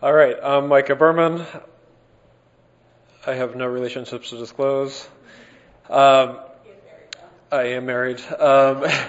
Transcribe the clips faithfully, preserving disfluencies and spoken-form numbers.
All right, I'm Micah Berman. I have no relationships to disclose. Um, I am married. Um, uh,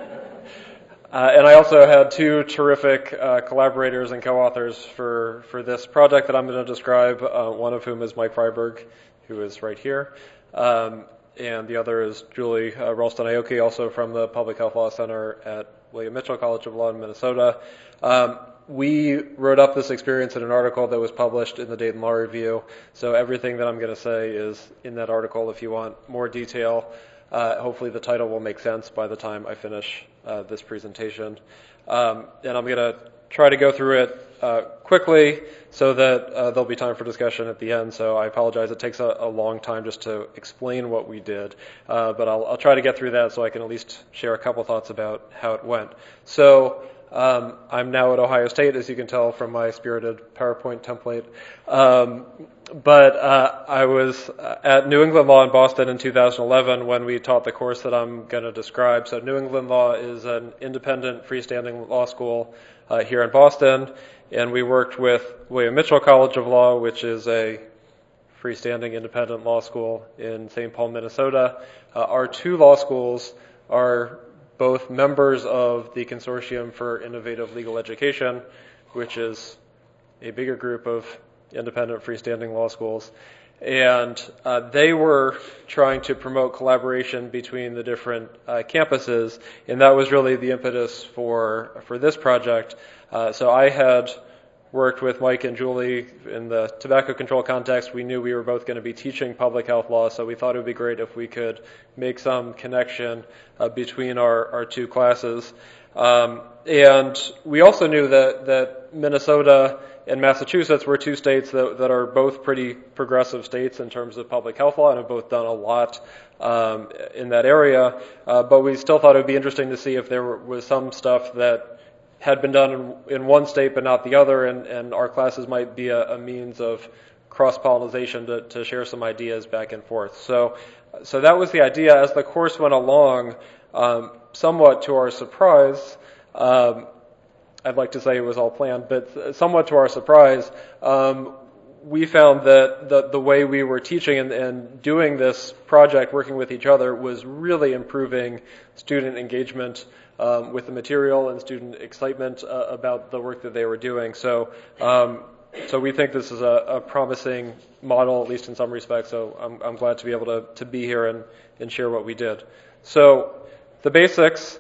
and I also had two terrific uh, collaborators and co-authors for, for this project that I'm going to describe, uh, one of whom is Mike Freiberg, who is right here. Um, and the other is Julie uh, Ralston-Aoki, also from the Public Health Law Center at William Mitchell College of Law in Minnesota. Um, We wrote up this experience in an article that was published in the Dayton Law Review, so everything that I'm going to say is in that article. If you want more detail, uh, hopefully the title will make sense by the time I finish uh, this presentation. Um, and I'm going to try to go through it uh, quickly so that uh, there'll be time for discussion at the end, so I apologize. It takes a, a long time just to explain what we did, uh, but I'll, I'll try to get through that so I can at least share a couple thoughts about how it went. So. Um, I'm now at Ohio State, as you can tell from my spirited PowerPoint template. Um, but uh, I was at New England Law in Boston in two thousand eleven when we taught the course that I'm going to describe. So New England Law is an independent freestanding law school uh, here in Boston, and we worked with William Mitchell College of Law, which is a freestanding independent law school in Saint Paul, Minnesota. Uh, our two law schools are both members of the Consortium for Innovative Legal Education, which is a bigger group of independent freestanding law schools. And uh, they were trying to promote collaboration between the different uh, campuses, and that was really the impetus for, for this project. Uh, so I had worked with Mike and Julie in the tobacco control context. We knew we were both going to be teaching public health law, so we thought it would be great if we could make some connection uh, between our, our two classes. Um, and we also knew that, that Minnesota and Massachusetts were two states that, that are both pretty progressive states in terms of public health law and have both done a lot um, in that area. Uh, but we still thought it would be interesting to see if there was some stuff that had been done in, in one state but not the other, and, and our classes might be a, a means of cross-pollination to, to share some ideas back and forth. So, so that was the idea. As the course went along, um, somewhat to our surprise, um, I'd like to say it was all planned, but somewhat to our surprise, um, we found that the, the way we were teaching and, and doing this project, working with each other, was really improving student engagement um, with the material and student excitement uh, about the work that they were doing. So, um, so we think this is a, a promising model, at least in some respects. So I'm, I'm glad to be able to, to be here and, and share what we did. So the basics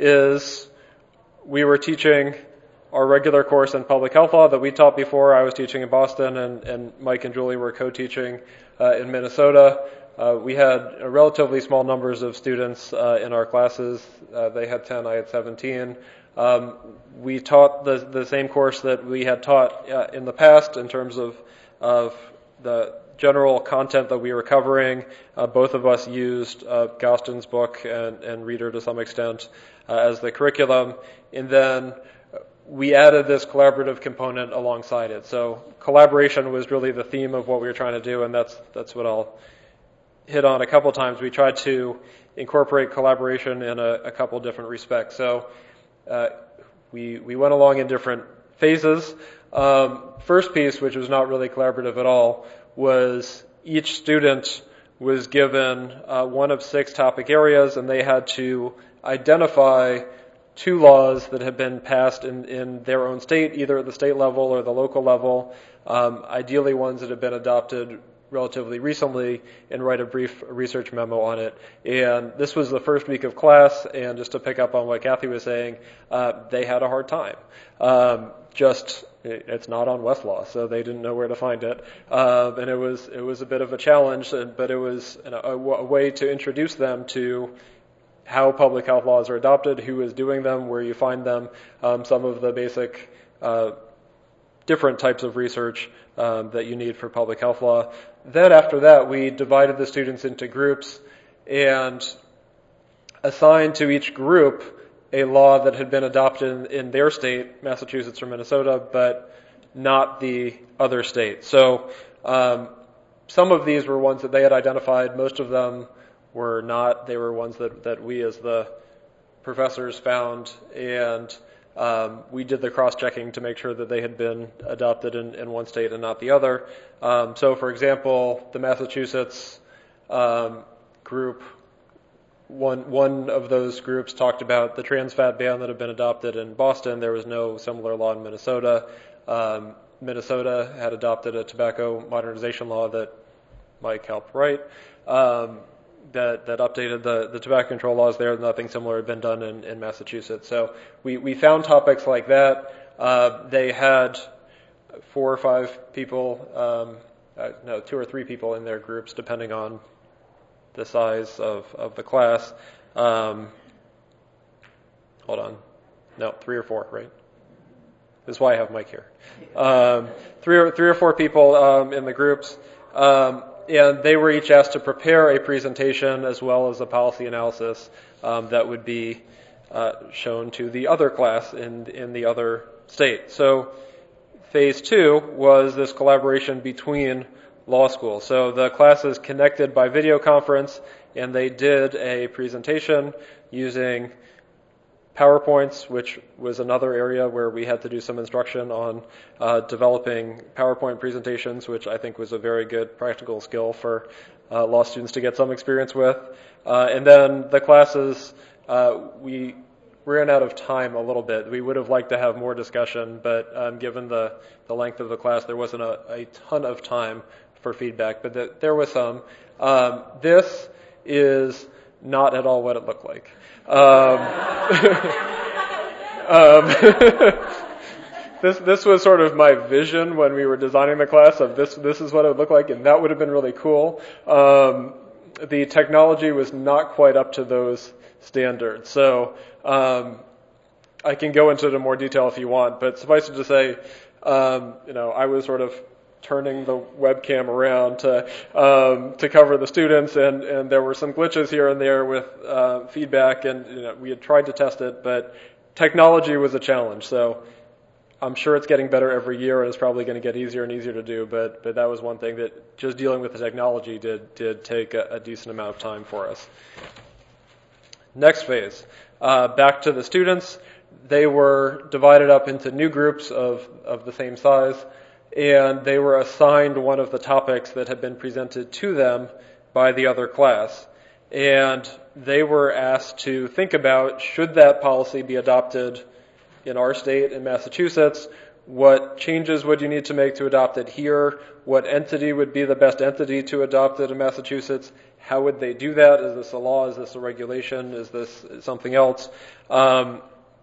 is we were teaching our regular course in public health law that we taught before. I was teaching in Boston, and, and Mike and Julie were co-teaching uh, in Minnesota. Uh, we had uh, relatively small numbers of students uh, in our classes. Uh, they had ten, I had seventeen. Um, we taught the, the same course that we had taught uh, in the past in terms of, of the general content that we were covering. Uh, both of us used uh, Gostin's book and, and Reader to some extent uh, as the curriculum. And then we added this collaborative component alongside it. So collaboration was really the theme of what we were trying to do, and that's that's what I'll hit on a couple times. We tried to incorporate collaboration in a, a couple different respects. So uh, we we went along in different phases. Um, first piece, which was not really collaborative at all, was each student was given uh, one of six topic areas, and they had to identify two laws that have been passed in, in their own state, either at the state level or the local level, um, ideally ones that have been adopted relatively recently, and write a brief research memo on it. And this was the first week of class, and just to pick up on what Kathy was saying, uh, they had a hard time. Um, just, it's not on Westlaw, so they didn't know where to find it. Uh, and it was, it was a bit of a challenge, but it was a, a, a way to introduce them to how public health laws are adopted, who is doing them, where you find them, um, some of the basic uh, different types of research um, that you need for public health law. Then after that, we divided the students into groups and assigned to each group a law that had been adopted in, in their state, Massachusetts or Minnesota, but not the other state. So um, some of these were ones that they had identified. Most of them were not. They were ones that, that we as the professors found, and um, we did the cross-checking to make sure that they had been adopted in, in one state and not the other. Um, so, for example, the Massachusetts um, group, one one of those groups talked about the trans fat ban that had been adopted in Boston. There was no similar law in Minnesota. Um, Minnesota had adopted a tobacco modernization law that Mike helped write, um, that, that updated the, the tobacco control laws there. Nothing similar had been done in, in Massachusetts. So we, we found topics like that. Uh, they had four or five people, um, uh, no, two or three people in their groups, depending on the size of, of the class. Um, hold on. No, three or four, right? This is why I have Mike here. Um, three or three or four people um, in the groups, um, and they were each asked to prepare a presentation as well as a policy analysis um, that would be uh, shown to the other class in in the other state. So phase two was this collaboration between law schools. So the classes connected by video conference, and they did a presentation using PowerPoints, which was another area where we had to do some instruction on uh, developing PowerPoint presentations, which I think was a very good practical skill for uh, law students to get some experience with. Uh, and then the classes, uh, we ran out of time a little bit. We would have liked to have more discussion, but um, given the, the length of the class, there wasn't a, a ton of time for feedback, but the, there was some. Um, this is not at all what it looked like. Um, um, this this was sort of my vision when we were designing the class of this this is what it would look like, and that would have been really cool. Um, the technology was not quite up to those standards, so um, I can go into it in more detail if you want. But suffice it to say, um, you know, I was sort of turning the webcam around to um, to cover the students, and, and there were some glitches here and there with uh, feedback, and you know, we had tried to test it, but technology was a challenge. So I'm sure it's getting better every year, and it's probably going to get easier and easier to do. But but that was one thing that just dealing with the technology did did take a, a decent amount of time for us. Next phase, uh, back to the students. They were divided up into new groups of of the same size, and they were assigned one of the topics that had been presented to them by the other class. And they were asked to think about, should that policy be adopted in our state, in Massachusetts? What changes would you need to make to adopt it here? What entity would be the best entity to adopt it in Massachusetts? How would they do that? Is this a law? Is this a regulation? Is this something else? Um,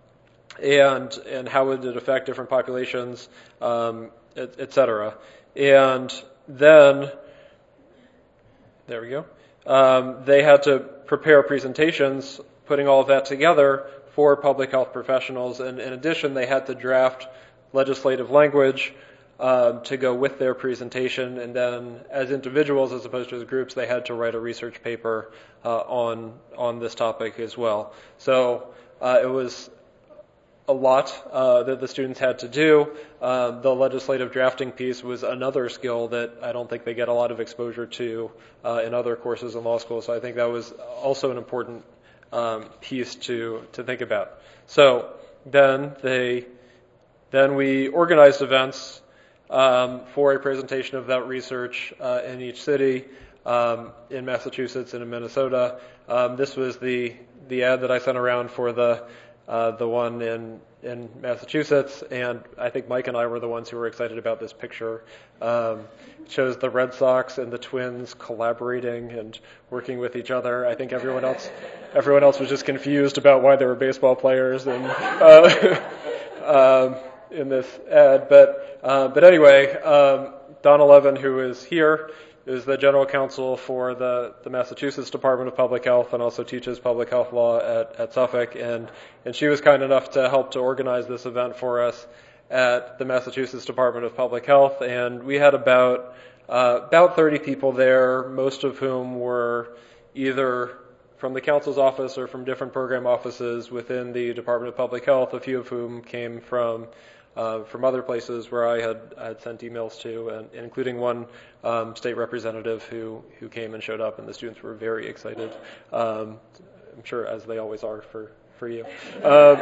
and and how would it affect different populations? Um, et cetera. And then, there we go, um, they had to prepare presentations, putting all of that together for public health professionals. And in addition, they had to draft legislative language uh, to go with their presentation. And then as individuals, as opposed to as groups, they had to write a research paper uh, on, on this topic as well. So uh, it was a lot uh, that the students had to do. Uh, the legislative drafting piece was another skill that I don't think they get a lot of exposure to uh, in other courses in law school. So I think that was also an important um, piece to to think about. So then they then we organized events um, for a presentation of that research uh, in each city, um, in Massachusetts and in Minnesota. Um, this was the the ad that I sent around for the Uh, the one in, in Massachusetts, and I think Mike and I were the ones who were excited about this picture. Um, it shows the Red Sox and the Twins collaborating and working with each other. I think everyone else, everyone else was just confused about why they were baseball players and uh, um, in this ad. But uh, but anyway, um, Donna Levin, who is here, is the general counsel for the, the Massachusetts Department of Public Health and also teaches public health law at, at Suffolk. And, and she was kind enough to help to organize this event for us at the Massachusetts Department of Public Health. And we had about, uh, about thirty people there, most of whom were either from the council's office or from different program offices within the Department of Public Health, a few of whom came from Uh, from other places where I had, I had sent emails to, and including one um, state representative who, who came and showed up, and the students were very excited. Um, I'm sure, as they always are, for, for you. Um,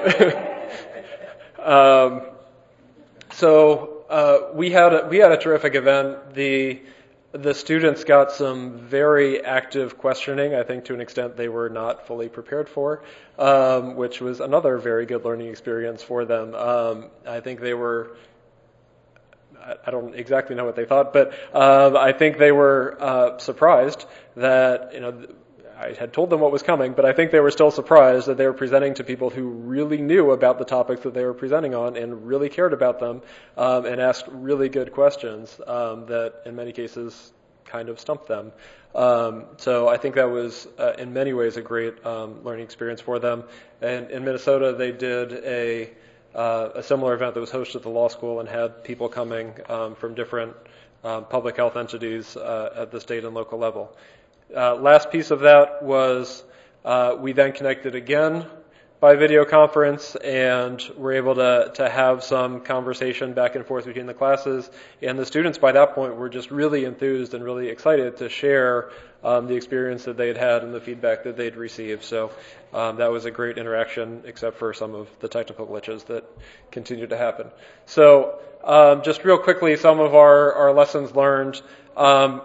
um, so uh, we had a, we had a terrific event. The the students got some very active questioning, I think to an extent they were not fully prepared for, um, which was another very good learning experience for them. Um, I think they were, I don't exactly know what they thought, but um, I think they were uh, surprised that, you know, I had told them what was coming, but I think they were still surprised that they were presenting to people who really knew about the topics that they were presenting on and really cared about them, um, and asked really good questions um, that in many cases kind of stumped them. Um, so I think that was uh, in many ways a great um, learning experience for them. And in Minnesota, they did a uh, a similar event that was hosted at the law school and had people coming um, from different um, public health entities uh, at the state and local level. Uh, last piece of that was uh, we then connected again by video conference and were able to, to have some conversation back and forth between the classes. And the students by that point were just really enthused and really excited to share um, the experience that they had had and the feedback that they'd received. So um, that was a great interaction, except for some of the technical glitches that continue to happen. So um, just real quickly, some of our, our lessons learned. Um,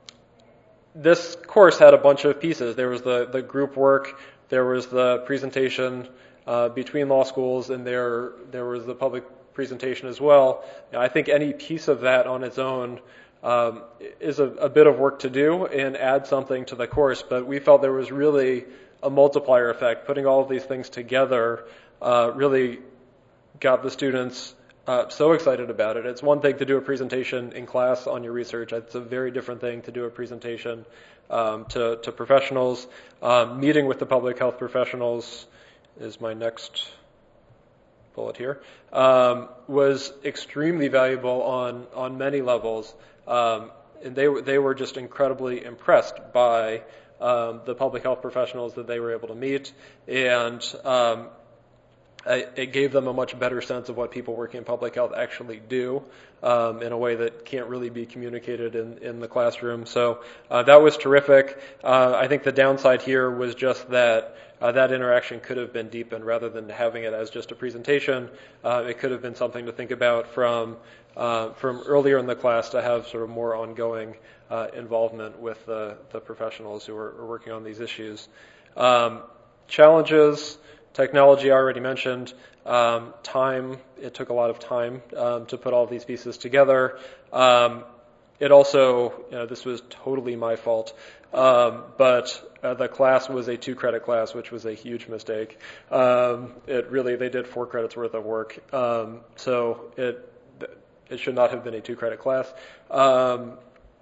This course had a bunch of pieces. There was the, the group work, there was the presentation uh, between law schools, and there there was the public presentation as well. Now, I think any piece of that on its own um, is a, a bit of work to do and add something to the course, but we felt there was really a multiplier effect. Putting all of these things together uh, really got the students Uh, so excited about it. It's one thing to do a presentation in class on your research. It's a very different thing to do a presentation um, to, to professionals. Um, meeting with the public health professionals is my next bullet here, um, was extremely valuable on, on many levels. Um, and they, they were just incredibly impressed by um, the public health professionals that they were able to meet. And um, it gave them a much better sense of what people working in public health actually do um, in a way that can't really be communicated in, in the classroom. So uh, that was terrific. Uh, I think the downside here was just that uh, that interaction could have been deepened rather than having it as just a presentation. Uh, it could have been something to think about from uh, from earlier in the class to have sort of more ongoing uh, involvement with the, the professionals who are, are working on these issues. Um, challenges. Technology I already mentioned. Um, time, it took a lot of time um, to put all these pieces together. Um, it also, you know, this was totally my fault, um, but uh, the class was a two-credit class, which was a huge mistake. Um, it really, they did four credits worth of work, um, so it it should not have been a two-credit class. Um,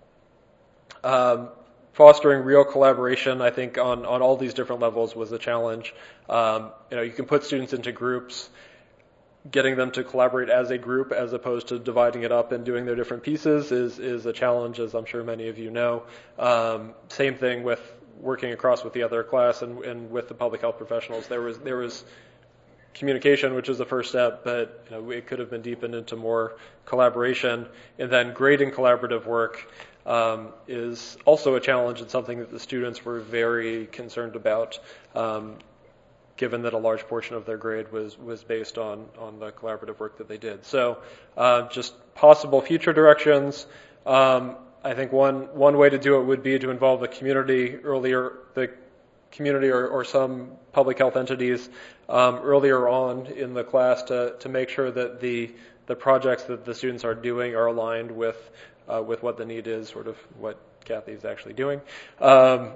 um, Fostering real collaboration, I think, on, on all these different levels was a challenge. Um, you know, you can put students into groups. Getting them to collaborate as a group as opposed to dividing it up and doing their different pieces is, is a challenge, as I'm sure many of you know. Um, same thing with working across with the other class and, and with the public health professionals. There was there was communication, which is the first step, but you know, it could have been deepened into more collaboration. And then grading collaborative work Um, is also a challenge and something that the students were very concerned about, um, given that a large portion of their grade was, was based on, on the collaborative work that they did. So uh, just possible future directions. Um, I think one, one way to do it would be to involve the community earlier, the community or, or some public health entities um, earlier on in the class to, to make sure that the, the projects that the students are doing are aligned with Uh, with what the need is, sort of what Kathy is actually doing. Um,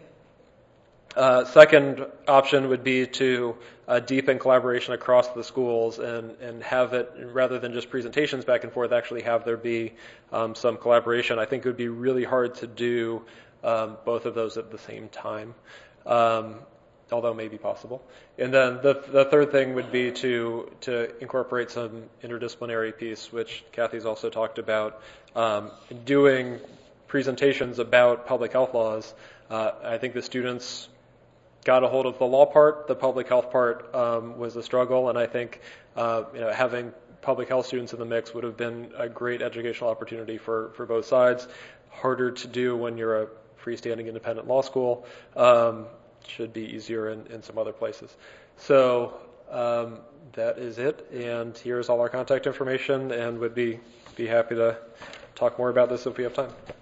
uh, second option would be to uh, deepen collaboration across the schools and, and have it, rather than just presentations back and forth, actually have there be um, some collaboration. I think it would be really hard to do um, both of those at the same time, um, although maybe possible. And then the, the third thing would be to to incorporate some interdisciplinary piece, which Kathy's also talked about. Um, doing presentations about public health laws, uh, I think the students got a hold of the law part. The public health part um, was a struggle, and I think uh, you know, having public health students in the mix would have been a great educational opportunity for, for both sides. Harder to do when you're a freestanding independent law school. Um, should be easier in, in some other places. So um, that is it, and here's all our contact information, and would be, be happy to talk more about this if we have time.